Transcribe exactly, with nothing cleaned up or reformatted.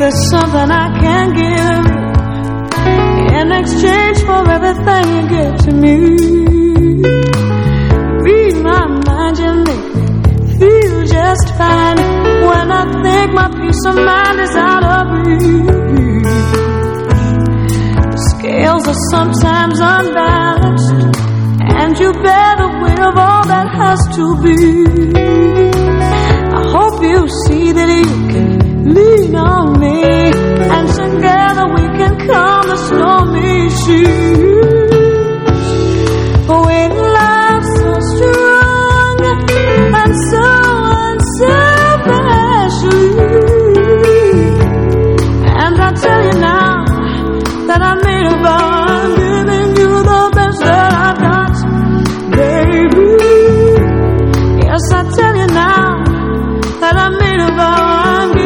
there's something I can give in exchange for everything you give to me. Read my mind, you make me feel just fine. When I think my peace of mind is out of reach, the scales are sometimes unbalanced, and you bear the weight of all that has to be. I hope you see that you can lean on me, and together we can calm the stormy sea.